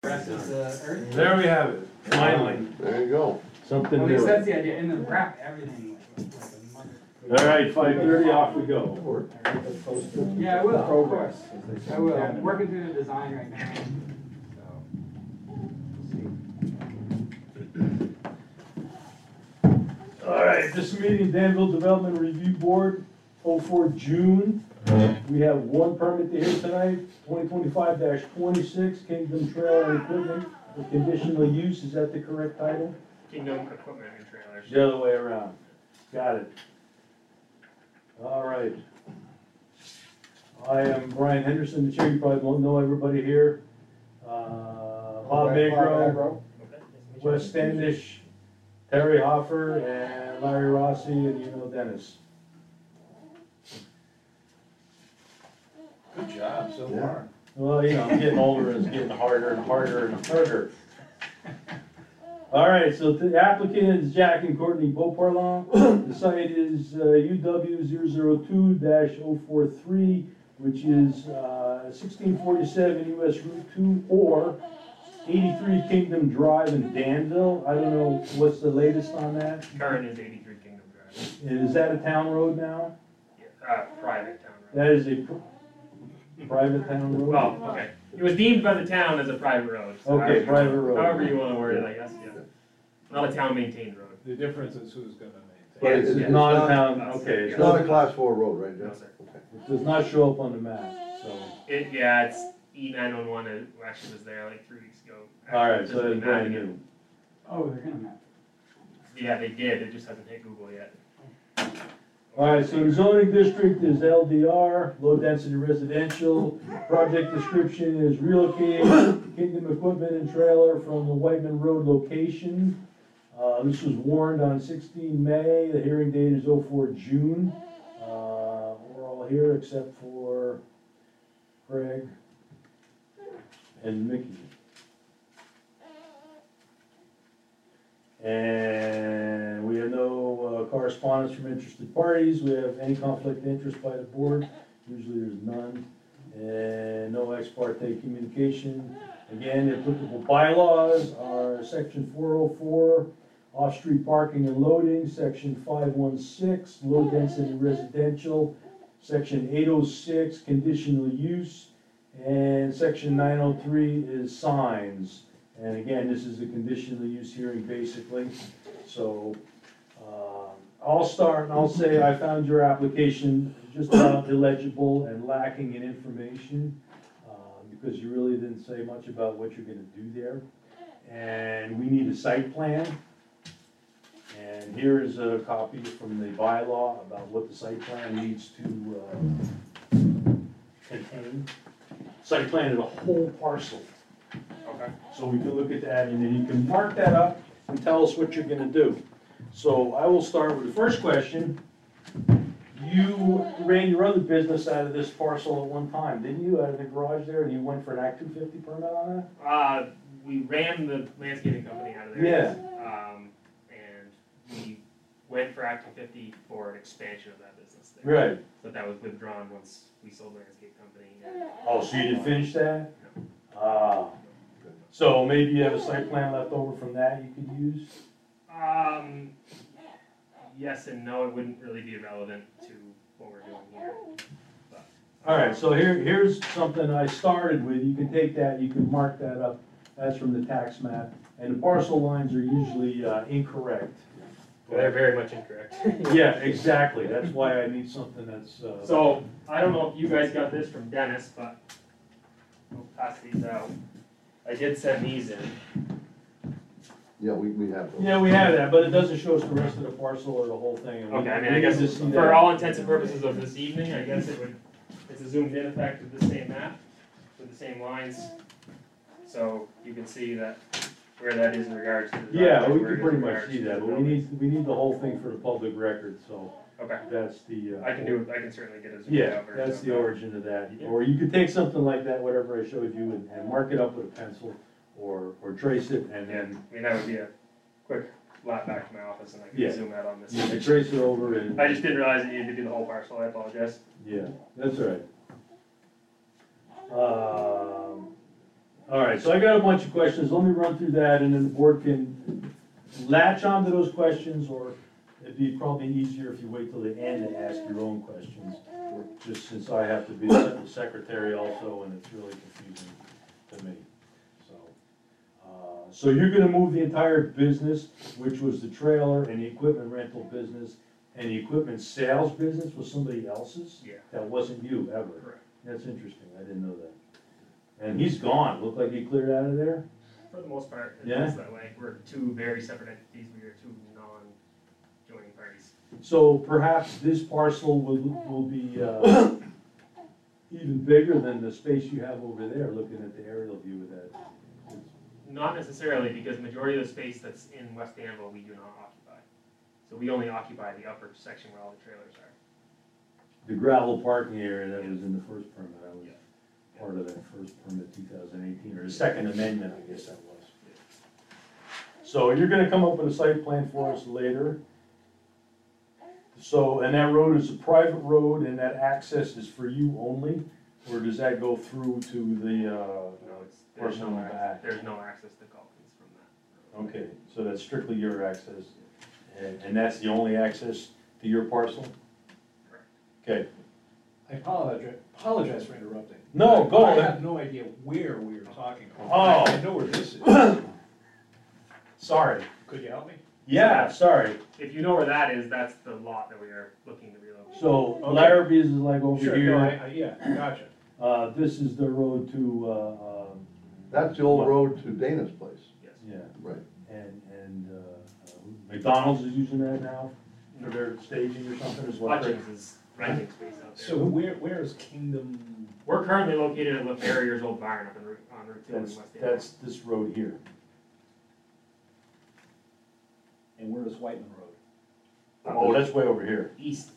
There we have it, finally. There you go. Something Well, new. that's the idea, and then wrap everything like a mother. All right, 5:30, off we go. Yeah, I will, of course. I will. I'm working through the design right now. So, All right, this meeting, Danville Development Review Board, 04 June. We have one permit to hear tonight, 2025-26, Kingdom Trail and Equipment for conditional use. Is that the correct title? Kingdom Equipment and Trailers. The other way around. Got it. All right. I am Brian Henderson, the chair. You probably won't know everybody here. Bob Magro, Wes Standish, Terry Hoffer, and Larry Rossi, and you know Dennis. Good job so far. Well, you know, I'm getting older and it's getting harder and harder and harder. All right, so the applicant is Jack and Courtney Beauparlant. The site is UW 002-043, which is 1647 US Route 2 or 83 Kingdom Drive in Danville. I don't know, what's the latest on that? Current is 83 Kingdom Drive. And is that a town road now? Yeah, private town road. That is a private town road? Well, okay. It was deemed by the town as a private road. So Okay, private road. However you want to word it, I guess, yeah. Not a town maintained road. The difference is who's gonna maintain. But it's Yeah, not a it's town, not- okay. It's It not a doesn't- class 4 road, right, No, Jeff? sir. Okay. it does not show up on the map, so. Yeah, it's E911. It actually was there like 3 weeks ago. All right, Just so that's brand mapping it. new. oh, they're gonna map. Yeah, they did. It just hasn't hit Google yet. All right, so the zoning district is LDR, low density residential. Project description is relocate Kingdom Equipment and Trailer from the Whiteman Road location. This was warned on 16 May, the hearing date is 04 June. We're all here except for Craig and Mickey. And we have no correspondence from interested parties. We have any conflict of interest by the board. Usually there's none. And no ex parte communication. Again, the applicable bylaws are section 404, off-street parking and loading, section 516, low-density residential, section 806, conditional use, and section 903 is signs. And again, this is a conditional use hearing basically. So I'll start and I'll say I found your application just about illegible and lacking in information because you really didn't say much about what you're gonna do there. And we need a site plan. And here is a copy from the bylaw about what the site plan needs to contain. Site plan is a whole parcel. Okay. So we can look at that and then you can mark that up and tell us what you're gonna do. So I will start with the first question. You ran your other business out of this parcel at one time, didn't you, out of the garage there, and you went for an Act 250 permit on that? We ran the landscaping company out of there. Yeah. And we went for Act 250 for an expansion of that business there. Right. But that was withdrawn once we sold the landscape company. And Oh, so you didn't finish that? No. So maybe you have a site plan left over from that you could use? Yes and no, it wouldn't really be relevant to what we're doing here. But, All right, so here's something I started with. You can take that, you can mark that up. That's from the tax map. And the parcel lines are usually incorrect. they're very much incorrect. Yeah, exactly. That's why I need something that's. So, I don't know if you guys got this from Dennis, but we'll pass these out. I did send these in. Yeah, we have those. Yeah, we have that, but it doesn't show us the rest of the parcel or the whole thing. And we- Okay, I mean, we I guess need to see that. for all intents and purposes of this evening, I guess it's a zoomed in effect of the same map with the same lines. So you can see that where that is in regards to the. Yeah, driveway, we where it can is pretty in much regards see to that, the but we building. need the whole thing for the public record, so Okay, that's the. I can certainly get a zoomed Yeah, out version that's of the that. origin of that. Yeah. Or you could take something like that, whatever I showed you, and mark it up with a pencil, or trace it, and Yeah, then I mean, that would be a quick lap back to my office and I Yeah. can zoom out on this. you can trace it over and. I just didn't realize that you had to do the whole parcel, I apologize. Yeah, that's all right. All right, so I got a bunch of questions, let me run through that, and then the board can latch onto those questions, or it'd be probably easier if you wait till the end to ask your own questions, just since I have to be the secretary also, and it's really confusing to me, so. So you're gonna move the entire business, which was the trailer and the equipment rental business, and the equipment sales business was somebody else's? Yeah. That wasn't you, ever? Correct. That's interesting, I didn't know that. And he's gone, looked like he cleared out of there? For the most part, it Yeah? is that way. We're two very separate entities, we are two non-joining parties. So perhaps this parcel will be, even bigger than the space you have over there, looking at the aerial view of that. Not necessarily, because majority of the space that's in West Danville, we do not occupy. So we only occupy the upper section where all the trailers are. The gravel parking area that was in the first permit, I was part of that first permit, 2018, or the second amendment, I guess that was. So you're gonna come up with a site plan for us later. So, and that road is a private road, and that access is for you only, or does that go through to the, No, there's Person in the back. there's no access to Calkins from that. okay, so that's strictly your access, and that's the only access to your parcel? Correct. Okay, I apologize for interrupting. No, go I ahead. have no idea where we were talking about. Oh. I know where this is. sorry, Could you help me? yeah, sorry. If you know where that is, that's the lot that we are looking to relocate. So Okay. Larrabee's is like over Sure, no, here, yeah, gotcha. this is the road to, That's the old road to Dana's place. Yes. yeah, Right. and McDonald's is using that now for their staging or something, is what? Hutchins is renting space out there. So where is Kingdom? We're currently located at LaFerrier's old barn up on Route 2 in That's, West Danville. that's this road here. And where is Whiteman Road? Oh, that's way over here. East,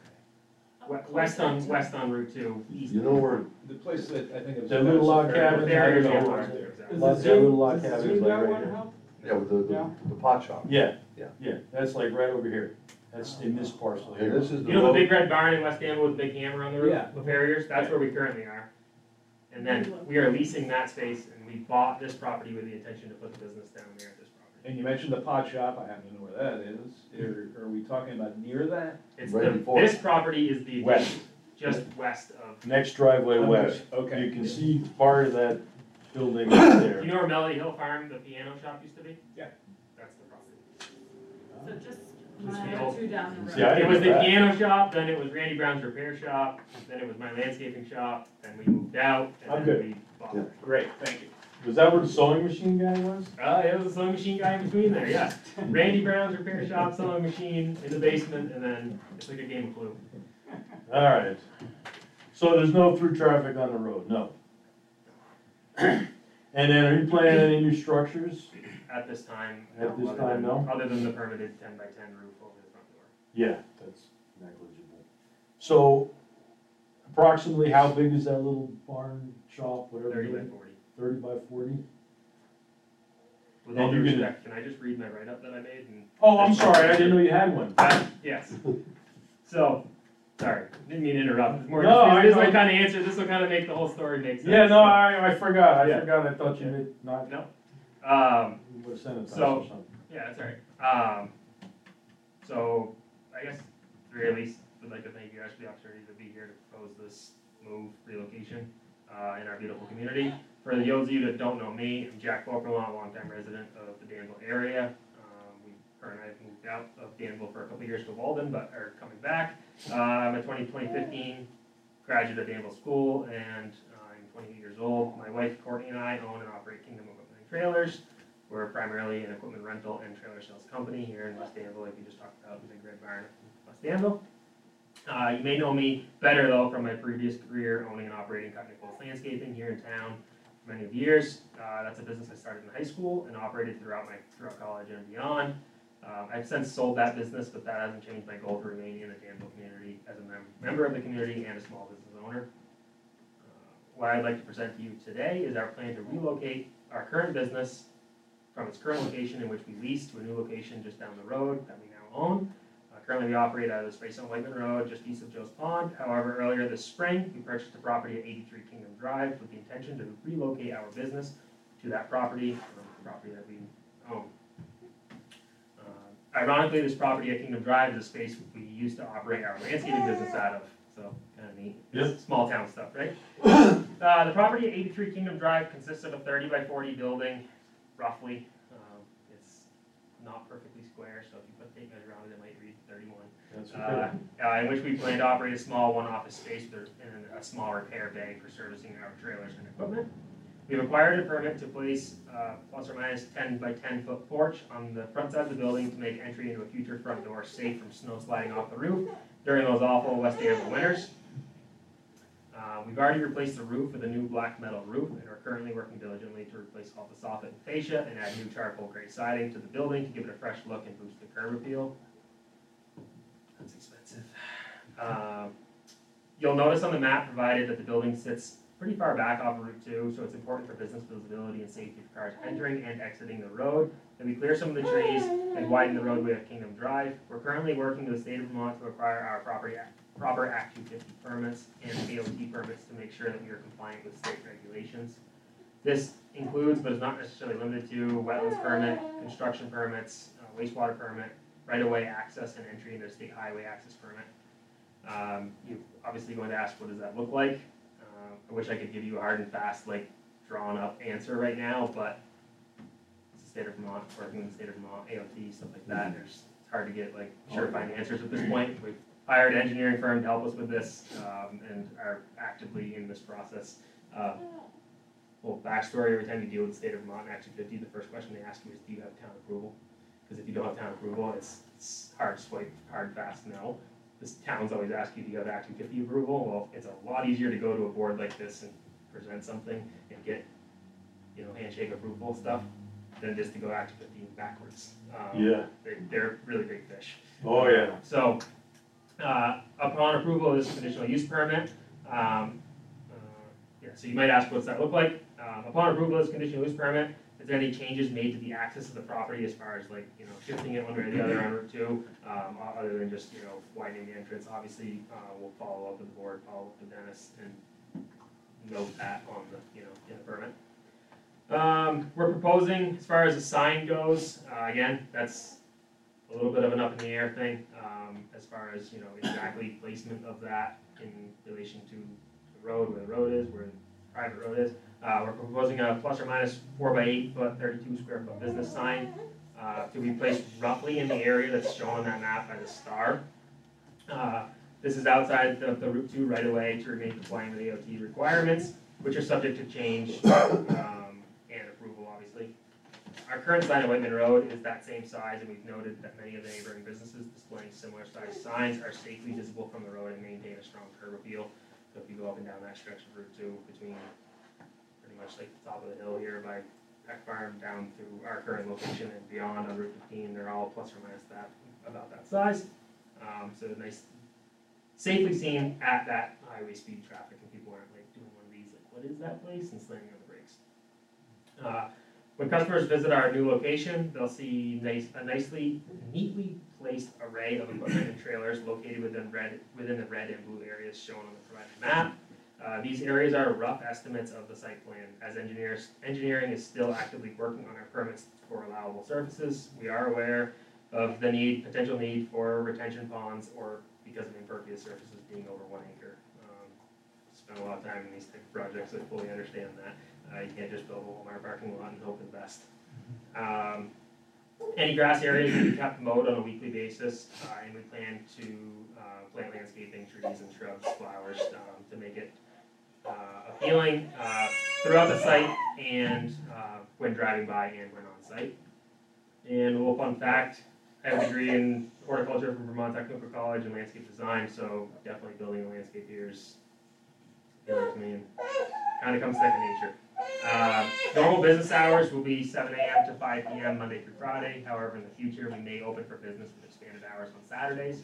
west on Route 2, east. You know where, The place that I think it was. That little log cabin. LaFerrier's Yeah. old barn, there, exactly. That little log cabin is Zoom like that right one here. help? yeah, with the pot shop. Yeah, Yeah. yeah, that's like right over here. That's in this parcel And here. this is the You know the road, big red barn in West Danville with the big hammer on the roof? Yeah. LaFerrier's, that's where we currently are. And then we are leasing that space, and we bought this property with the intention to put the business down there at this property. And you mentioned the pot shop, I happen to know where that is. Are we talking about near that? It's Right before. this property is the West. just west of. Next driveway west. Okay. You can see part of that building right there. You know where Melody Hill Farm, the piano shop used to be? Yeah. That's the property. So just Just mile the or old- two down the road. See, I It didn't was know the that. piano shop, then it was Randy Brown's repair shop, then it was my landscaping shop, then we moved out, I'm and good. then we bought Yeah. it. Great, thank you. Was that where the sewing machine guy was? It was a sewing machine guy in between there, yeah. Randy Brown's repair shop, sewing machine in the basement, and then it's like a game of Clue. All right. So there's no through traffic on the road, no. And then are you planning any new structures? At this time. At this other time, than- no? Other than the permitted 10x10 roof over the front door. Yeah, that's negligible. So approximately how big is that little barn shop, whatever? 30 it by is? 40. 30 by 40? With And all due you're gonna- respect, can I just read my write-up that I made? And Oh, I'm sorry, I didn't know you had one. Yes. So, sorry, didn't mean to interrupt. It's more, No, I this know. will kind of answer, this will kind of make the whole story make sense. Yeah, no, I forgot, Yeah. I thought you meant not, No. you would have sent it to us So- or something. Yeah, that's all right. So, I guess, at the very least, would like to thank you guys for the opportunity to be here to propose this move, relocation, in our beautiful community. For those of you that don't know me, I'm Jack Borperlaw, a longtime resident of the Danville area. Her and I have moved out of Danville for a couple of years to Walden, but are coming back. I'm a 2015 graduate of Danville School, and I'm 28 years old. My wife Courtney and I own and operate Kingdom Equipment and Trailers. We're primarily an equipment rental and trailer sales company here in West Danville, like we just talked about, in the Big Red Barn in West Danville. You may know me better though from my previous career owning and operating Cut Nichols Landscaping here in town for many years. That's a business I started in high school and operated throughout college and beyond. I've since sold that business, but that hasn't changed my goal to remain in the Danville community as a member of the community and a small business owner. What I'd like to present to you today is our plan to relocate our current business from its current location in which we lease to a new location just down the road that we now own. Currently, we operate out of the space on Whiteman Road, just east of Joe's Pond. However, earlier this spring, we purchased a property at 83 Kingdom Drive with the intention to relocate our business to that property, the property that we own. Ironically, this property at Kingdom Drive is a space we used to operate our landscaping business out of, so kind of neat. Yep. Small town stuff, right? The property at 83 Kingdom Drive consists of a 30 by 40 building, roughly. It's not perfectly square, so if you put a tape measure on it, it might read 31. That's okay. In which we plan to operate a small one-office space and a small repair bay for servicing our trailers and equipment. We've acquired a permit to place plus or minus 10 by 10 foot porch on the front side of the building to make entry into a future front door safe from snow sliding off the roof during those awful West Danville winters. We've already replaced the roof with a new black metal roof and are currently working diligently to replace all the soffit and fascia and add new charcoal gray siding to the building to give it a fresh look and boost the curb appeal. That's expensive. You'll notice on the map provided that the building sits pretty far back off of Route 2, so it's important for business visibility and safety for cars entering and exiting the road. And we clear some of the trees and widen the roadway of Kingdom Drive. We're currently working with the state of Vermont to acquire our proper Act 250 permits and AOT permits to make sure that we are compliant with state regulations. This includes, but is not necessarily limited to, wetlands permit, construction permits, wastewater permit, right-of-way access and entry into state highway access permit. You're obviously going to ask, what does that look like? I wish I could give you a hard and fast, like, drawn up answer right now, but it's the state of Vermont, working in the state of Vermont, AOT, stuff like that. It's hard to get, like, surefire answers at this point. We've hired an engineering firm to help us with this, and are actively in this process. Well, backstory, every time you deal with the state of Vermont in Act 250, the first question they ask you is, do you have town approval? Because if you don't have town approval, it's hard to swipe, hard, fast, no. This towns always ask you, do you have Act 250 approval? Well, it's a lot easier to go to a board like this and present something and get, handshake approval stuff than just to go Act 250 backwards. Yeah. They're really big fish. Oh, yeah. So, upon approval of this conditional use permit, so you might ask, what's that look like? Upon approval of this conditional use permit, is there any changes made to the access of the property as far as shifting it one way or the other on Route 2, other than just, widening the entrance? Obviously, we'll follow up with the board, follow up with Dennis, and note that on the, in the permit. We're proposing, as far as the sign goes, again, that's a little bit of an up in the air thing, as far as, exactly placement of that in relation to the road, where the road is, where the private road is. We're proposing a plus or minus 4 by 8 foot, 32 square foot business sign to be placed roughly in the area that's shown on that map by the star. This is outside the Route 2 right away to remain compliant with AOT requirements, which are subject to change and approval, obviously. Our current sign at Whiteman Road is that same size, and we've noted that many of the neighboring businesses displaying similar sized signs are safely visible from the road and maintain a strong curb appeal. So if you go up and down that stretch of Route 2 between pretty much like the top of the hill here by Peck Farm down through our current location and beyond on Route 15, they're all plus or minus that, about that size. So nice, safely seen at that highway speed traffic, and people aren't like doing one of these, like, what is that place, and slamming on the brakes. When customers visit our new location, they'll see a neatly placed array of equipment and trailers located within the red and blue areas shown on the provided map. These areas are rough estimates of the site plan, as engineering is still actively working on our permits for allowable surfaces. We are aware of the potential need for retention ponds, or because of impervious surfaces being over 1 acre. Spend a lot of time in these type of projects, I fully understand that. You can't just build a Walmart parking lot and hope for the best. Any grass areas will be kept mowed on a weekly basis, and we plan to plant landscaping, trees and shrubs, flowers, to make it appealing throughout the site and when driving by and when on site. And a little fun fact, I have a degree in horticulture from Vermont Technical College and landscape design, so definitely building a landscape here is appealing to me and kind of comes second nature. Normal business hours will be 7 a.m. to 5 p.m. Monday through Friday. However, in the future, we may open for business with expanded hours on Saturdays,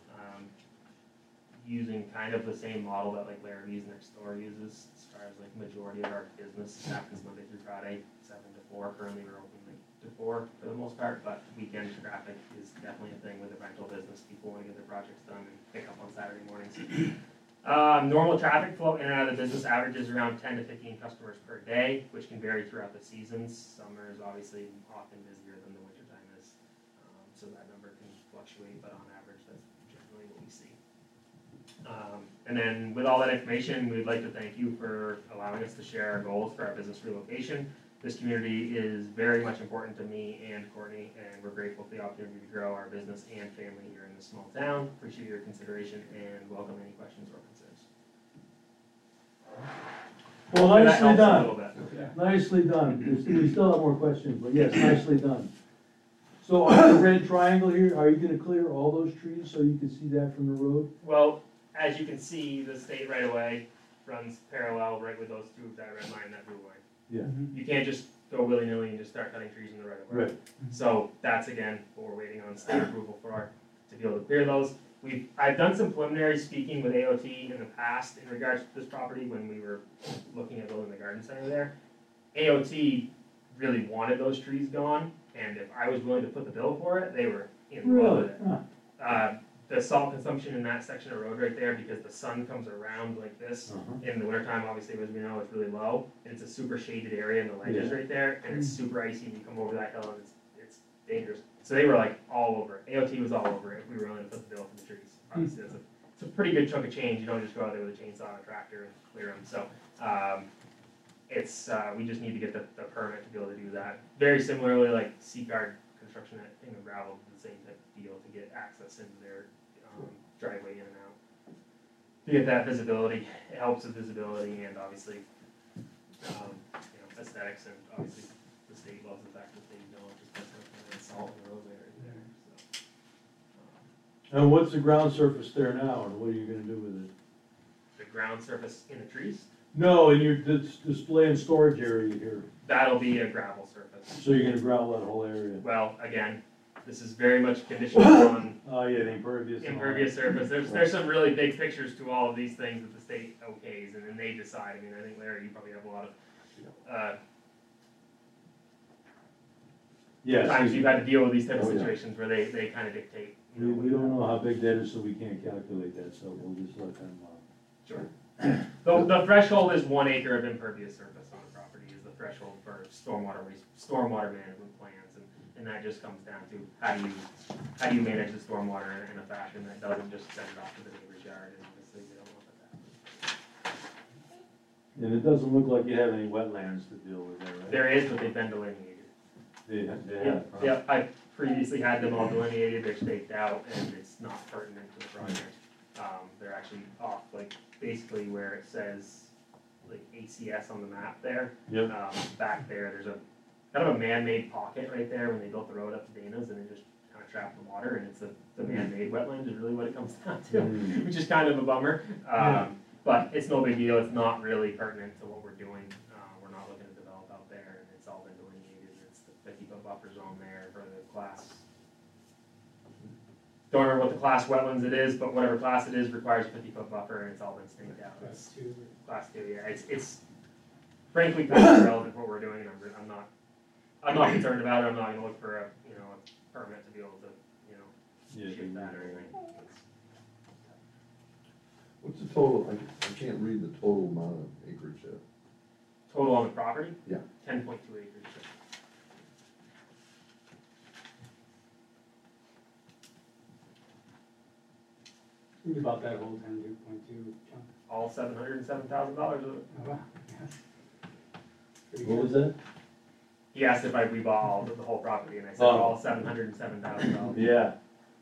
using kind of the same model that like Larrabee's next door uses. As far as like majority of our business happens Monday through Friday, 7 to 4. Currently, we're open like to for the most part, but weekend traffic is definitely a thing with the rental business. People wanna get their projects done and pick up on Saturday mornings. Normal traffic flow in and out of the business averages around 10 to 15 customers per day, which can vary throughout the seasons. Summer is obviously often busier than the winter time is, so that number can fluctuate, but on average, that's generally what we see. And then with all that information, we'd like to thank you for allowing us to share our goals for our business relocation. This community is very much important to me and Courtney, and we're grateful for the opportunity to grow our business and family here in this small town. Appreciate your consideration and welcome any questions or concerns. Well, Hopefully that nicely helps a done. little bit. Nicely done. We still have more questions, but yes, nicely done. So on the red triangle here, are you gonna clear all those trees so you can see that from the road? Well, as you can see, the state right away runs parallel right with those two, that red line and that blue line. Yeah. You can't just go willy-nilly and just start cutting trees in the right of way. Right. So that's again, what we're waiting on state approval for, to be able to clear those. I've done some preliminary speaking with AOT in the past in regards to this property when we were looking at building the garden center there. AOT really wanted those trees gone, and if I was willing to put the bill for it, they were in love with it. Huh. The salt consumption in that section of road right there, because the sun comes around like this, in the wintertime, obviously, as we know, it's really low, and it's a super shaded area in the ledges right there, and it's super icy, and you come over that hill, and it's dangerous. So they were like all over it, AOT was all over it, if we were willing to put the bill for the trees. Obviously, it's a pretty good chunk of change, you don't just go out there with a chainsaw and a tractor and clear them, so, we just need to get the permit to be able to do that. Very similarly, like Seacard Construction at King of Gravel, the same type of deal to get access into their driveway in and out. To get that visibility, it helps with visibility and obviously, aesthetics, and obviously the state loves the fact that they don't just put something salt in the roadway right there, so. And what's the ground surface there now, and what are you gonna do with it? The ground surface in the trees, No, in your display and storage area here, that'll be a gravel surface. so you're gonna gravel that whole area? Well, again, this is very much conditioned on Oh, yeah, the impervious. and all impervious that. surface. There's some really big pictures to all of these things that the state okays, and then they decide. I mean, I think Larry, you probably have a lot of Yes. times you've had to deal with these type of Oh, yeah. situations where they kind of dictate. We don't know how big that is, so we can't calculate that, so we'll just let them, Sure. The threshold is 1 acre of impervious surface on the property is the threshold for stormwater management plans, and that just comes down to how do you manage the stormwater in a fashion that doesn't just send it off to the neighbor's yard, and obviously we don't want that to happen. And it doesn't look like you have any wetlands to deal with there, right? There is, but they've been delineated. They Yeah, have, huh? yeah, I previously had them all delineated, they're staked out, and it's not pertinent to the project. They're actually off, like, basically where it says, like, ACS on the map there. Yep. Back there, there's a, kind of a man-made pocket right there when they built the road up to Dana's, and it just kind of trapped the water, and it's the man-made wetland is really what it comes down to, Mm. which is kind of a bummer. But it's no big deal, it's not really pertinent to what we're doing. We're not looking to develop out there, and it's all been delineated, it's the 50-foot buffer zone there for the class. Don't remember what the class wetlands it is, but whatever class it is requires a 50-foot buffer, and it's all been staked out. It's Class 2, yeah, it's frankly kind of irrelevant what we're doing, and I'm not concerned about it, I'm not gonna look for a permit to be able to, Yeah, shift that or anything. What's the total, I can't read the total amount of acreage there. Total on the property? Yeah. 10.2 acres. Think about that whole 10.2 chunk. All $707,000 of it. Oh, wow, yes. Pretty What good. was that? He asked if we bought all the whole property, and I said Oh. all $707,000. Yeah.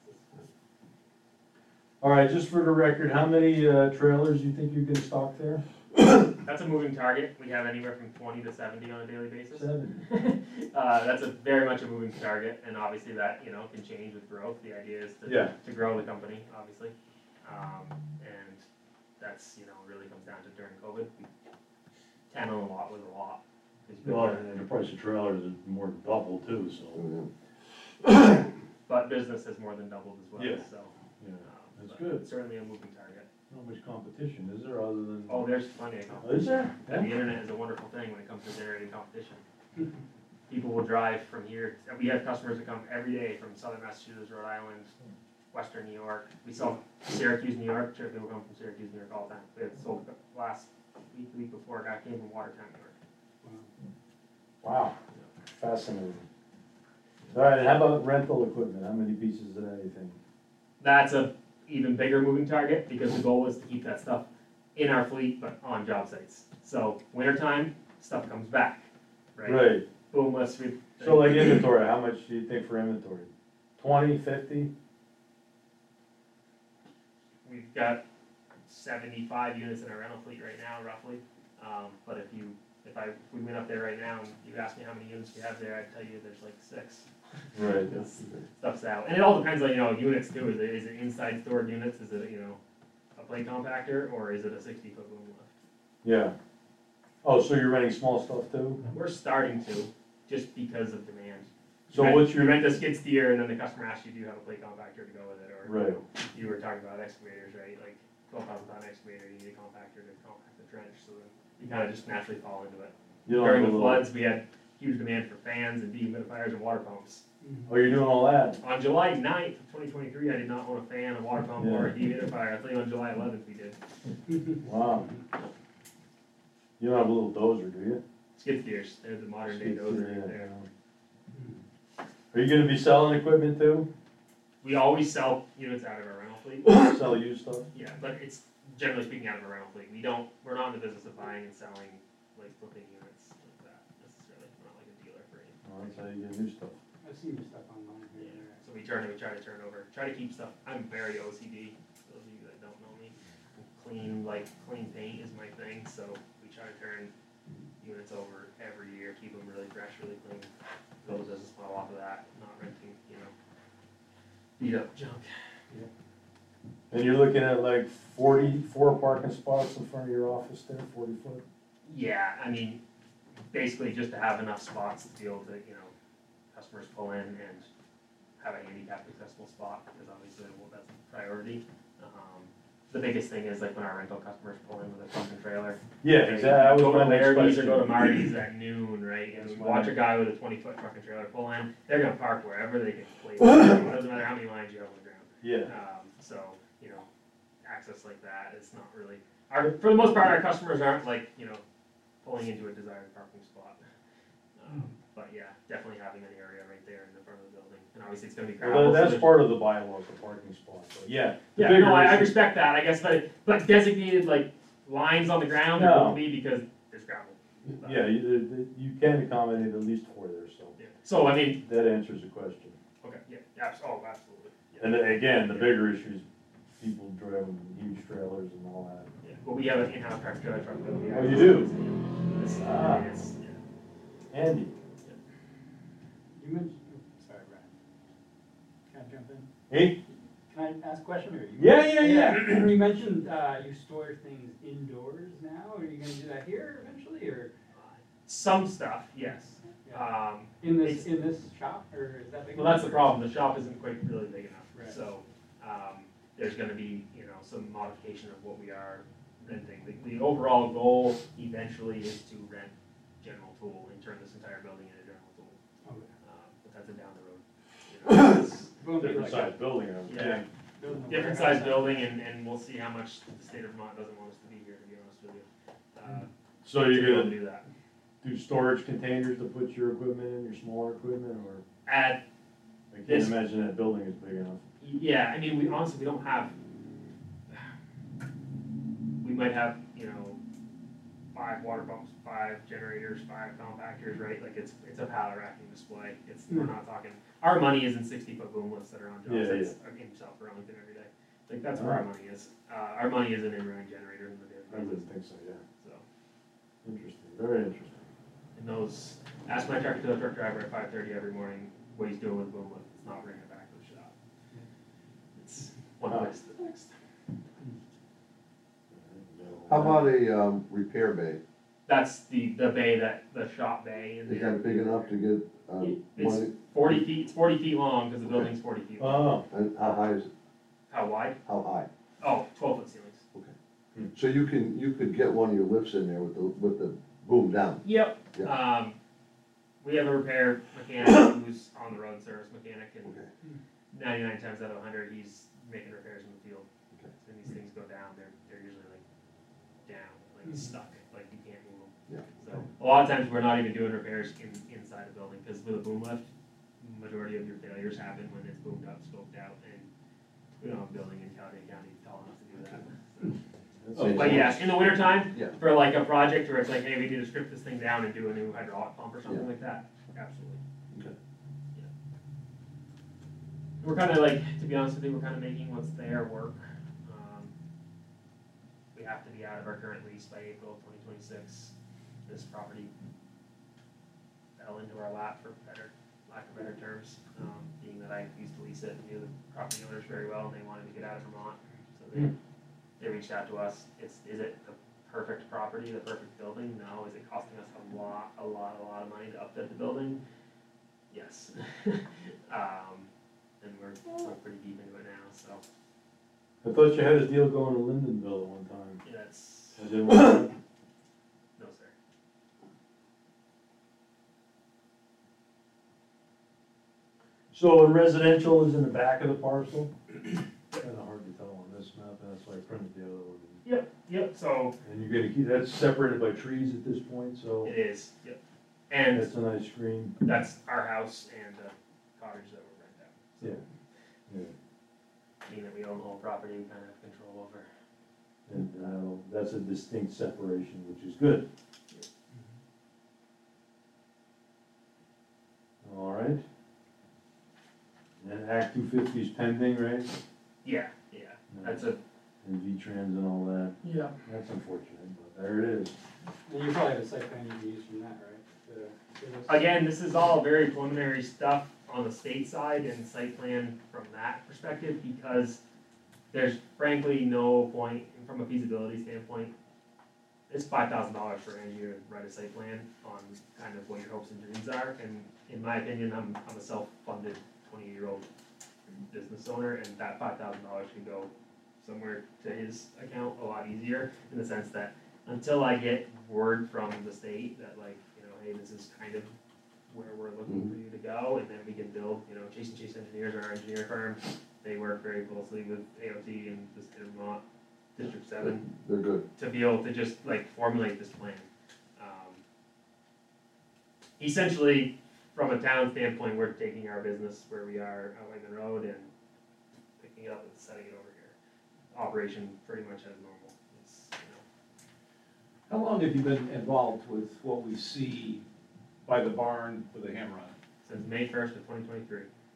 All right, just for the record, how many trailers do you think you're gonna stock there? That's a moving target. We have anywhere from 20 to 70 on a daily basis. 7. That's very much a moving target, and obviously that can change with growth. The idea is to grow the company, obviously, and that's really comes down to during COVID. 10 on a lot was a lot. 'Cause you Well, couldn't- and the price of trailers is more than double too, so. But business has more than doubled as well. Yeah. So Yeah, that's but good. Certainly a moving target. Not much competition, is there, other than? Oh, there's plenty of Oh, competition. is there? And the internet is a wonderful thing when it comes to generating competition. People will drive from here, and we have customers that come every day from southern Massachusetts, Rhode Island, western New York. We sell Syracuse, New York, people come from Syracuse, New York all the time. We had sold last week, the week before, a guy came from Watertown, New York. Wow, fascinating. All right, and how about rental equipment? How many pieces of anything? That's a even bigger moving target, because the goal is to keep that stuff in our fleet, but on job sites. So wintertime, stuff comes back, right? Right, Boom, let's re- so like inventory, how much do you think for inventory? 20, 50? We've got 75 units in our rental fleet right now, roughly. But if we went up there right now and you asked me how many units we have there, I'd tell you there's like 6. Right. Because stuff's out. And it all depends on, units too. Is it inside stored units? Is it, a plate compactor, or is it a 60-foot boom lift? Yeah. Oh, so you're renting small stuff too? We're starting to, just because of demand. So Rent- what's you your, rent a skid steer, and then the customer asks you, do you have a plate compactor to go with it? Or Right. you were talking about excavators, right? Like 12,000-ton excavator, you need a compactor to compact the trench. So then you kind of just naturally fall into it. you don't During have the a little, floods, we had huge demand for fans and dehumidifiers and water pumps. oh, you're doing all that? On July 9th of 2023, I did not own a fan, a water pump, or a Yeah. dehumidifier. I'll tell you on July 11th we did. Wow. You don't have a little dozer, do you? Skid steers, they're the modern day Yeah, dozer right there. yeah. Are you gonna be selling equipment too? We always sell units out of our rental fleet. Sell used stuff? Yeah, but it's generally speaking out of our rental fleet. We're not in the business of buying and selling, like flipping units like that necessarily. We're not like a dealer for anything. Oh, that's how you get new stuff. I've seen your stuff online here. Yeah, so we try to turn over, try to keep stuff. I'm very OCD. Those of you that don't know me, clean paint is my thing. So we try to turn units over every year, keep them really fresh, really clean. Build a business model off of that, not renting, beat up junk. And you're looking at like 44 parking spots in front of your office there, 40 foot? Yeah, I mean, basically just to have enough spots to be able to, customers pull in and have a handicapped accessible spot, because obviously that's a priority. The biggest thing is like when our rental customers pull in with a truck and trailer. Yeah, they exactly. That was Go to my next Larry's or question. go to Marty's at noon, right? And That's we my watch a next- guy with a 20-foot truck and trailer pull in, they're gonna park wherever they can place it. It doesn't matter how many lines you have on the ground. Yeah, So, access like that, it's not really, for the most part, our customers aren't like, pulling into a desired parking spot. But yeah, definitely having an area right there in the front of the building, and obviously it's gonna be well, gravel. so that's there's- part of the bylaws, the parking spot, but yeah. the Yeah, bigger no, I issue- respect that, I guess, but designated like lines on the ground, there No. won't be because there's gravel. Yeah, you can accommodate at least 4 there, so Yeah. So, I mean, that answers the question. okay, yeah, absolutely. Yeah. And then again, the bigger issue is people driving huge trailers and all that. Yeah, but we have an in-house tractor trailer truck that we Oh, you do? It's, Ah. it's, yeah. Andy, You mentioned, sorry, Brian. Can I jump in? hey? Can I ask a question or you? Yeah. You mentioned, you store things indoors now. Are you gonna do that here eventually or Some stuff, yes. in this shop or is that big? Well, that's the problem, the shop isn't quite really big enough, Right. so, there's gonna be, some modification of what we are renting. The overall goal eventually is to rent general tool and turn this entire building into general tool, Okay. but that's a down the road. It's Won't be Different like size building, I would Yeah. think. building a Different warehouse size out. building, and we'll see how much the state of Vermont doesn't want us to be here, to be honest with you. So to you're be able gonna to do that. do storage containers to put your equipment in, your smaller equipment, or? At I can't This- imagine that building is big enough. Yeah, I mean, we don't have, we might have, 5 water pumps, 5 generators, 5 compactors, right? Like it's a pallet racking display. We're not talking, our money is in 60-foot boom lifts that are on job Yeah, sites in South Burlington every day. Like that's where our money is. Our money isn't in running generators in the I day. wouldn't think so, yeah. So, Interesting, very interesting. and those, ask my tractor trailer truck driver at 5:30 every morning what he's doing with the boom lift. It's not bringing it back to the shop. It's one place to the next. How about a, repair bay? That's the bay the shop bay in Is there. that big enough to get, It's money? 40 feet, it's 40 feet long because the building's 40 feet long. Oh, And how high is it? How wide? How high? Oh, 12-foot ceilings. So you could get one of your lifts in there with the boom down. Yep. Yeah. we have a repair mechanic who's on the road service mechanic, and Okay. 99 times out of 100, he's making repairs in the field. Okay. When these things go down, they're usually like down, like stuck, like you can't move them. Yeah. So a lot of times we're not even doing repairs inside the building, because with a boom lift, majority of your failures happen when it's boomed up, scoped out, and we don't have a building in Cowden County tall enough to do that. That's But yeah, in the wintertime, Yeah. for like a project where it's like, hey, we need to strip this thing down and do a new hydraulic pump or something Yeah. like that, absolutely. Okay. We're kind of like, to be honest with you, we're kind of making what's there work. We have to be out of our current lease by April 2026. This property fell into our lap for lack of better terms, being that I used to lease it and knew the property owners very well, and they wanted to get out of Vermont. So they reached out to us. Is it the perfect property, the perfect building? No. Is it costing us a lot of money to update the building? Yes. And we're pretty deep into it now, so I thought you had a deal going to Lindenville at one time. yeah, it's, That didn't work out? no, sir. So residential is in the back of the parcel? Kinda hard to tell on this map, and that's why I printed the other one. Yep, so And you're gonna keep, that's separated by trees at this point, so it is, yep. And that's a nice screen. that's our house and a cottage that we're rent out. Yeah. Yeah. Being that we own the whole property, we kind of have control over. And that's a distinct separation, which is good. All right. And Act 250 is pending, right? Yeah, that's a, And V-Trans and all that. yeah. That's unfortunate, but there it is. And you probably have a site plan you can use from that, right? Again, this is all very preliminary stuff on the state side and site plan from that perspective, because there's frankly no point, from a feasibility standpoint, it's $5,000 for an engineer to write a site plan on kind of what your hopes and dreams are, and in my opinion, I'm a self-funded 20-year-old business owner, and that $5,000 can go somewhere to his account a lot easier, in the sense that until I get word from the state that like, you know, hey, this is kind of where we're looking for you to go, and then we can build, you know, Chase and Chase Engineers are our engineer firm. They work very closely with AOT and the state of Vermont, District 7, They're good. to be able to just like formulate this plan. Essentially, from a town standpoint, we're taking our business where we are out Wegman Road and picking it up and setting it over here. Operation pretty much as normal. It's, you know, How long have you been involved with what we see by the barn with the hammer on it? since May 1st of 2023.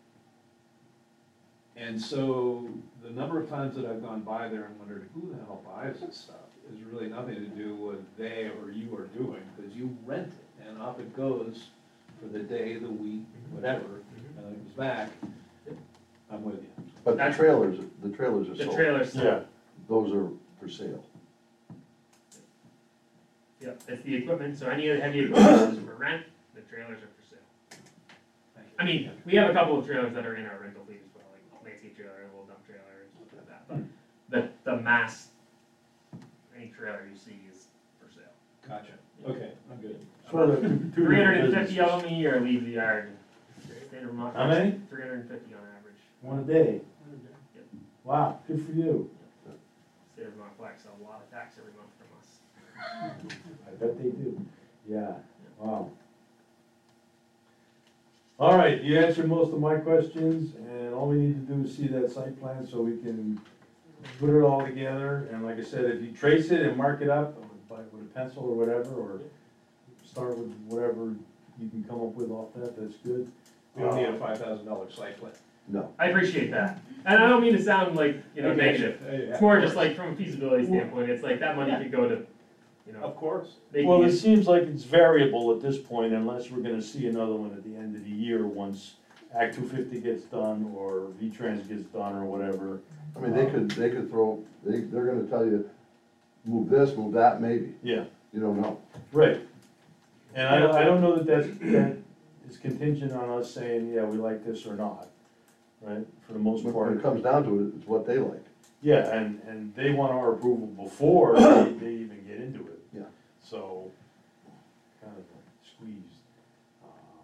And so the number of times that I've gone by there and wondered, who the hell buys this stuff, is really nothing to do with they or you are doing, because you rent it, and off it goes for the day, the week, whatever, and then it comes back. I'm with you. But the That's- trailers are The sold. trailer's, Those are for sale. yep, it's the equipment, so any of the heavy equipment is for rent, the trailers are for sale. Thank you. I mean, we have a couple of trailers that are in our rental fleet as well, like landscape trailer, a little dump trailer, and stuff like that, but the mass, any trailer you see is for sale. Gotcha, okay, I'm good. Sort of two different 350 businesses. of them a year leave the yard. State of Vermont, How many? 350 on average. One a day. Yep. Wow, good for you. State of Vermont collects a lot of tax every month from us. I bet they do. Yeah, wow. All right, you answered most of my questions, and all we need to do is see that site plan so we can put it all together. And like I said, if you trace it and mark it up with a pencil or whatever, or start with whatever you can come up with off that, that's good. We don't need a $5,000 site plan. No. I appreciate that. And I don't mean to sound like, you know, negative. It's more just like from a feasibility standpoint, it's like that money could go to, you know, Of course. making Well, it it, seems like it's variable at this point unless we're gonna see another one at the end of the year once Act 250 gets done or V-Trans gets done or whatever. I mean, they could throw, they're gonna tell you, move this, move that, maybe. Yeah, You don't know. right. And I don't know that that is contingent on us saying, yeah, we like this or not, right, for the most When part. it comes down to it, it's what they like. Yeah, and they want our approval before they even get into it. Yeah. So, kind of squeezed.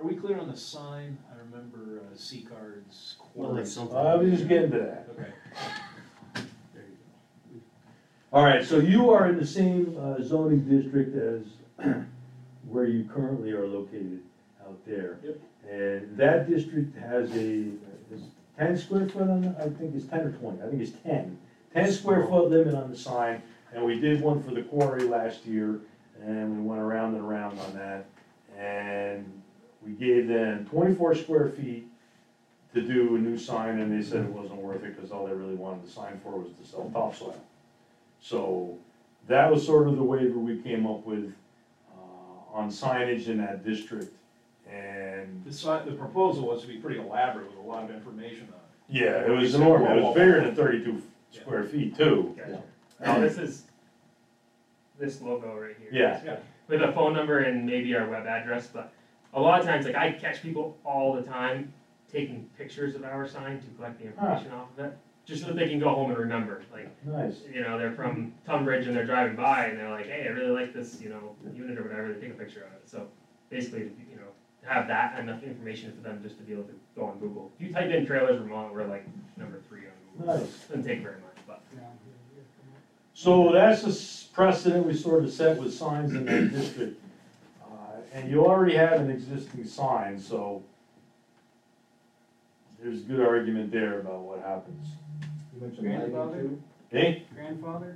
Are we clear on the sign? I remember Seacard's Well, quarry. like something. I was just getting to that. Okay. There you go. All right, so you are in the same zoning district as where you currently are located out there. Yep. And that district has is 10 square foot on, I think it's 10 or 20, I think it's 10. 10 square foot limit on the sign, and we did one for the quarry last year, and we went around and around on that. And we gave them 24 square feet to do a new sign, and they said it wasn't worth it, because all they really wanted the sign for was to sell topsoil. So that was sort of the waiver we came up with on signage in that district. And The proposal was to be pretty elaborate with a lot of information on it. yeah, it was enormous, it was bigger than 32 square feet too. Gotcha. No, this is this logo right here. Yeah. Yeah. With a phone number and maybe our web address, but a lot of times, like I catch people all the time taking pictures of our sign to collect the information off of it, just so that they can go home and remember. Like, Nice. you know, they're from Tunbridge and they're driving by and they're like, hey, I really like this, you know, unit or whatever. They take a picture of it. So basically, you know, have that enough information for them just to be able to go on Google. If you type in Trailers Vermont, we're like number 3 on Google. Nice. Doesn't take very much, but. Yeah. So that's a precedent we sort of set with signs in that district. And you already have an existing sign, so there's a good argument there about what happens. You mentioned lighting too? Eh? Grandfathered?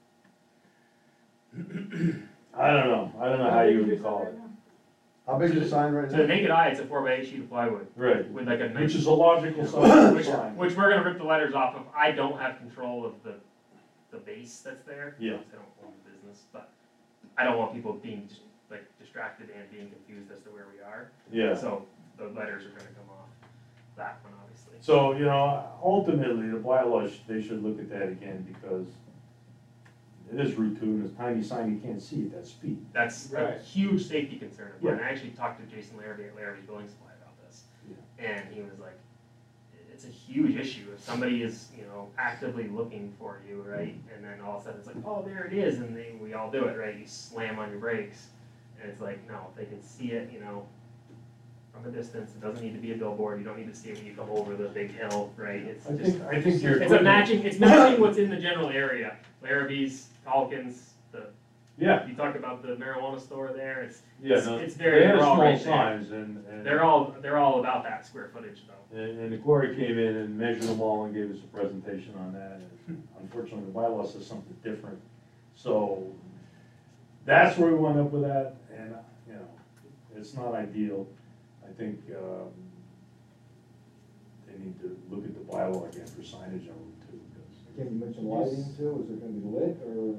I don't know how you would call it. How big is the sign right To the now? naked eye, it's a 4x8 sheet of plywood Right, with like a which nice, is a logical size which, sign. which we're gonna rip the letters off of. I don't have control of the base that's there. Yeah. because I don't own the business, but I don't want people being like distracted and being confused as to where we are. Yeah. So the letters are gonna come off that one, obviously. So, you know, ultimately, the bylaws, they should look at that again, because it is Route 2, and it's a tiny sign, you can't see at that speed. That's a Right. huge safety concern of mine. Yeah. I actually talked to Jason Larrabee at Larrabee's Building Supply about this. And he was like, it's a huge issue. If somebody is, you know, actively looking for you, right? And then all of a sudden it's like, oh, there it is. And then we all do it, right? You slam on your brakes. And it's like, no, if they can see it, you know, from a distance, it doesn't need to be a billboard. You don't need to see it when you come over the big hill, right? It's just, I think you're. it's matching what's in the general area. Larrabee's, Calkins, Yeah, you talked about the marijuana store there. yeah, no, it's very, they have they're all small right there. signs, and. They're all about that square footage though. And the quarry came in and measured them all and gave us a presentation on that, and unfortunately, the bylaw says something different. So, that's where we wound up with that, and, you know, it's not ideal. I think, they need to look at the bylaw again for signage on Route 2, because. Again, you mentioned lighting too, is it gonna be lit or?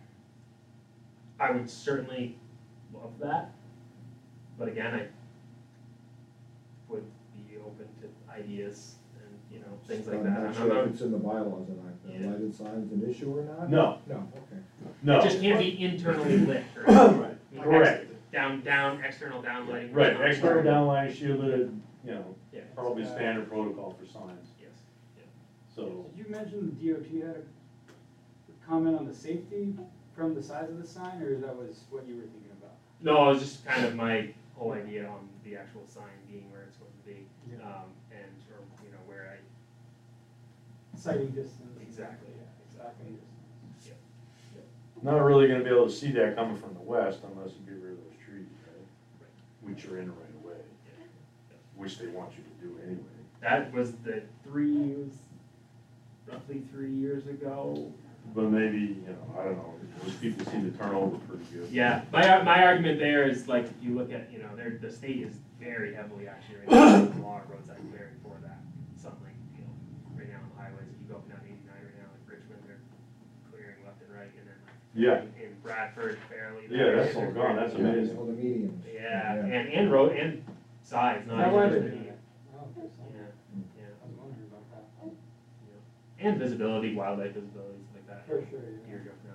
I would certainly love that, but again, I would be open to ideas and, you know, things like I'm that. not sure if it's in the bylaws or not, Yeah. lighted signs an issue or not? No, No, okay. no. It just can't be internally lit, right? Right, correct. External downlighting. Right, external downline shielded, you know, Yeah, probably standard protocol for signs, yes. so. Did you mention the DOT had a comment on the safety from the size of the sign, or that was what you were thinking about? No, it was just kind of my whole idea on the actual sign being where it's going to be, Yeah. and, or, you know, where I, Sighting distance. Exactly. Yeah, exactly. Not really gonna be able to see that coming from the west unless you get rid of those trees, right? Which are in right away, which they want you to do anyway. that was roughly 3 years ago. But maybe, you know, I don't know, those people seem to turn over pretty good. Yeah, my argument there is like, if you look at, you know, the state is very heavily actually right now, there's a lot of roads that are clearing for that. Something like, you know, right now on the highways, if you go up and down 89 right now, like Richmond, they're clearing left and right, and then like Yeah. in Bradford, Fairleigh. Yeah, that's all gone, that's amazing. All the medians. Yeah, and road, and sides, not That even was just it. median. Oh, okay, so Yeah, I was wondering about that. yeah. And visibility, wildlife visibility, stuff like that. For sure, yeah. Year ago now.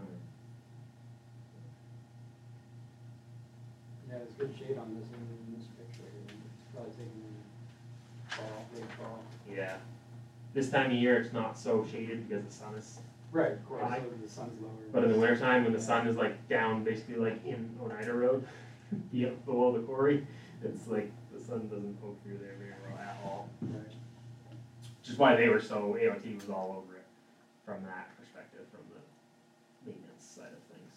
Yeah, it's good shade on this, in this picture. It's probably taking fall, late fall. Yeah. This time of year, it's not so shaded because the sun is, Right, of course, High. so the sun's lower. but in the wintertime, when the sun is like down, basically like in Oneida Road, below the quarry, it's like, the sun doesn't poke through there very well at all. Which is why they were so, AOT was all over it from that perspective, from the maintenance side of things.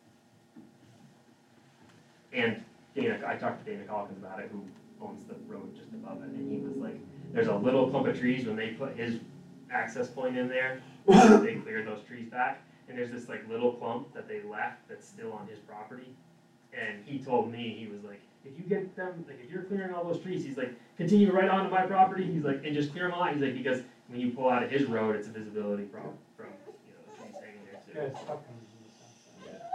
And Dana, I talked to Dana Calkins about it, who owns the road just above it, and he was like, there's a little clump of trees when they put his access point in there, they cleared those trees back, and there's this like little clump that they left that's still on his property. And he told me, he was like, if you get them, like if you're clearing all those trees, he's like, continue right onto my property, he's like, and just clear them out, he's like, because when you pull out of his road, it's a visibility problem from, you know, the trees hanging there too. Yeah, it's tough coming from the south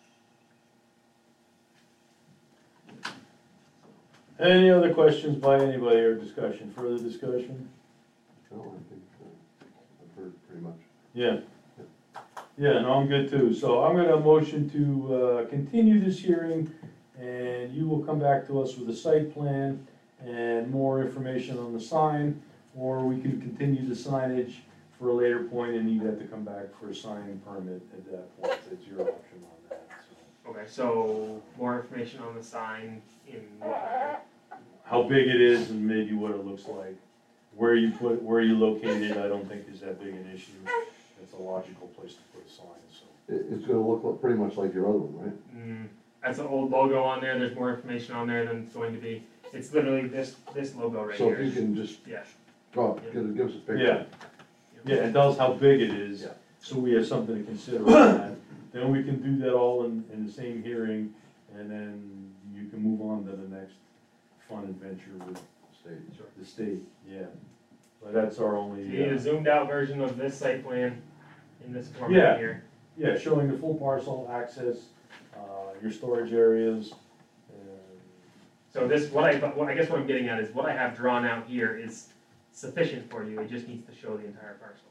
side. Any other questions by anybody or discussion, further discussion? No, I think, I've heard pretty much. Yeah. Yeah, no, I'm good too. So I'm gonna motion to, continue this hearing, and you will come back to us with a site plan and more information on the sign, or we can continue the signage for a later point, and you have to come back for a signing permit at that point. It's your option on that, so. Okay, so more information on the sign in what manner? How big it is and maybe what it looks like. Where you locate it, I don't think is that big an issue. It's a logical place to put a sign, so. It's gonna look pretty much like your other one, right? That's an old logo on there, there's more information on there than it's going to be. It's literally this logo right So here. if you can just Yeah, give us a picture. Yeah, yeah, it tells how big it is, Yeah. so we have something to consider on that. Then we can do that all in the same hearing, and then you can move on to the next fun adventure with State. the state, yeah. But that's our only, you need a zoomed out version of this site plan in this format Yeah. here. yeah, showing the full parcel access, your storage areas, So this, I guess what I'm getting at is what I have drawn out here is sufficient for you, it just needs to show the entire parcel.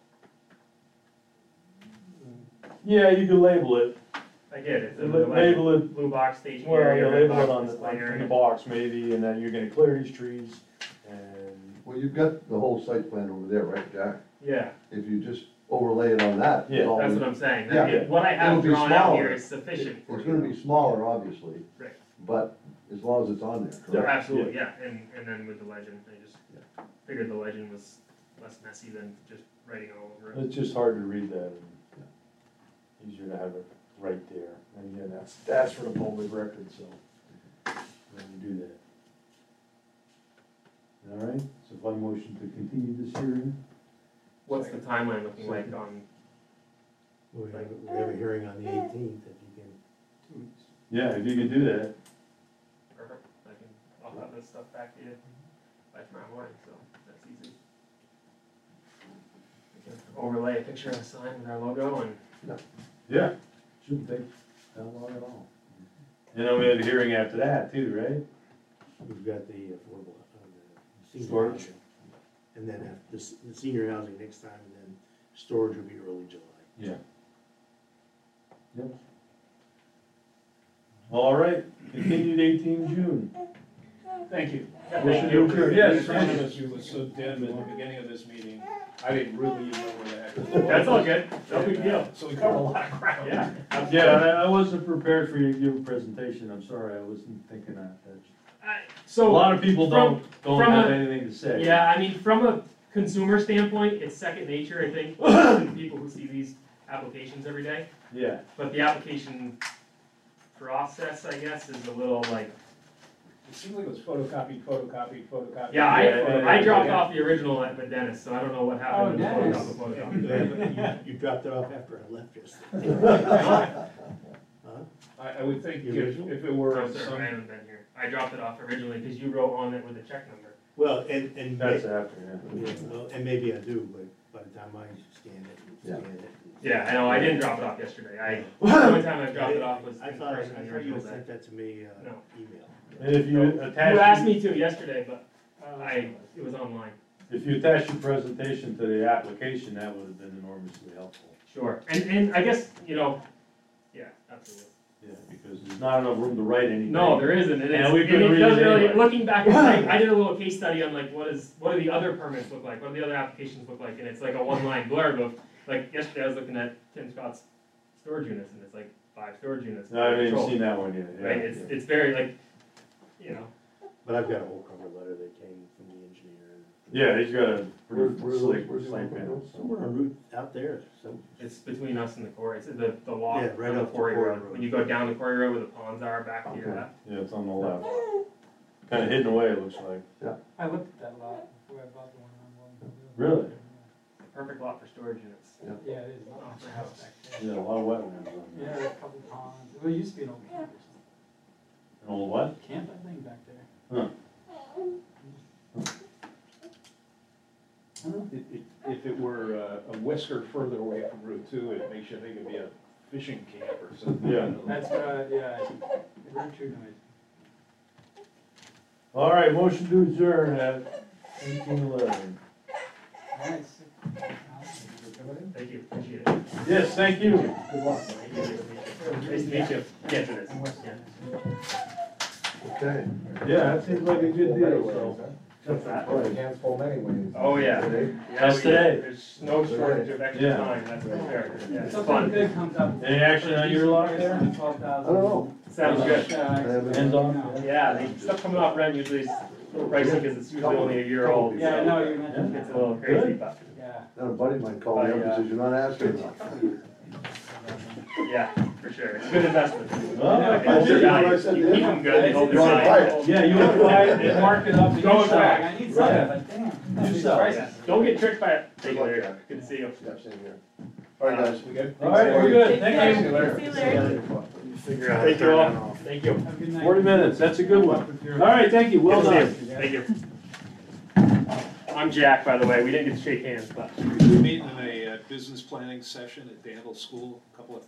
yeah, you can label it. I get it, the Label it, blue box staging well, area, you red label it box on display in the area. box maybe, and then you're gonna clear these trees, and, Well, you've got the whole site plan over there, right, Jack? Yeah, If you just overlay it on that. Yeah, that's what I'm saying, Yeah. what I have It'll be drawn out smaller. here is sufficient for you. It's gonna be smaller, obviously. Right. But as long as it's on there, Yeah, correct? absolutely, yeah, and then with the legend, I just figured the legend was less messy than just writing all over it. it's just hard to read that, and easier to have it right there. And again, that's for the public record, so when you do that. All right, so if I motion to continue this hearing, What's the timeline looking like on, We have a hearing on the 18th, if you can. yeah, if you can do that, perfect, I'll have this stuff back to you by tomorrow morning, so that's easy. We can overlay a picture of the sign with our logo and, yeah, shouldn't take that long at all. And then we have a hearing after that too, right? We've got the affordable, the senior Storage. housing. And then the senior housing next time, and then storage will be early July. Yeah. Yep. All right, continued 18 June. Thank you. Thank you. Yes, thank you. You was so dim at the beginning of this meeting, I didn't really even know where the heck. that's all good, no big deal. So we covered a lot of ground. Yeah. Yeah, I wasn't prepared for you to give a presentation, I'm sorry, I wasn't thinking that. A So. lot of people don't from have a- anything to say. Yeah, I mean, from a consumer standpoint, it's second nature, I think, to people who see these applications every day. Yeah, But the application process, I guess, is a little like, It seemed like it was photocopied. yeah, Yeah, I dropped off the original at Dennis, so I don't know what happened with the Dennis. photocopy. You dropped it off after I left yesterday. I would think The if original? it were I'm sorry, I some, haven't been here. I dropped it off originally because you wrote on it with a check number. Well, and. that's after, yeah. Yeah, well, and maybe I do, but by the time I scan it and Yeah. scan it. Yeah, I know, I didn't drop it off yesterday. The only time I dropped it off was I in thought person the you original had day. sent that to me, No. email. And if you You attach, asked me to yesterday, but it was online. if you attach your presentation to the application, that would have been enormously helpful. Sure, and I guess, yeah, absolutely. Yeah, because there's not enough room to write anything. No, there isn't, and And we it couldn't read doesn't it really, anyway. looking back, I did a little case study on like, what do the other permits look like, what do the other applications look like, and it's like a one-line blurb of, like, yesterday I was looking at Tim Scott's storage units, and it's like 5 storage units. No, I haven't even control, seen that one yet. Yeah, Right, yeah. it's very like, But I've got a whole cover letter that came from the engineer. Yeah, he's got a Where's pretty slick, where's the slick one panel. from? Somewhere on route out there, so. It's between us and the quarry, it's the walk Yeah, right on the off the quarry quarry road. road. When you go down the quarry road where the ponds are back to your Okay. left. Yeah, it's on the left. Kinda hidden away, it looks like. I looked at that lot before I bought the one on one. Really? Perfect lot for storage units. Yeah, it is, not for house back there. Yeah, a lot of wetlands on Yeah, there. there's a couple ponds, well, it used to be an old camp or An old what? something, camp, I think, back there. Huh. I don't know. If it were a whisker further away from Route 2, it makes you think it'd be a fishing camp or something. Yeah. That's what, yeah, very true noise. All right, motion to adjourn at 18:11. Nice. Thank you, appreciate it. Yes, thank you. Good luck. Thank you. Nice to meet you. Get to this. Yeah. Okay. Yeah, that seems like a good deal, so. What's that? Oh, the hands full anyways. Oh, yeah. Today? Yeah, That's today. There's no shortage of extra Yeah. time, that's for sure. Yeah, it's Something fun. good comes up. Any action on your lot there? I don't know. Sounds good. Hands on? Yeah, the stuff coming off rent usually is a little pricey because it's usually only a year old. Yeah, I know, so you mentioned It's that. a little crazy, but, Yeah. Then a buddy might call me up and says, you're not asking enough. yeah, for sure. It's a good investment. Well, Yeah, I they hold did, their you know what I value. said You to keep him? them good, they hold their You wanna buy value. it? Yeah, you want to buy it and mark it up and Go you with sell that. it. I need some, Right. but damn. You these sell. prices. Don't get tricked by it. Take Good luck, care. Jack. Good to see you. Yeah, same here. All right, guys. We good? All right, we're good, thank you. See you later. Figure out how to Thank you turn all. that off. Thank you. Have a good night. 40 minutes, that's a good one. All right, thank you, well Good to done. see you. Thank you. I'm Jack, by the way. We didn't get to shake hands, but. We meet in a business planning session at Danville School, a couple of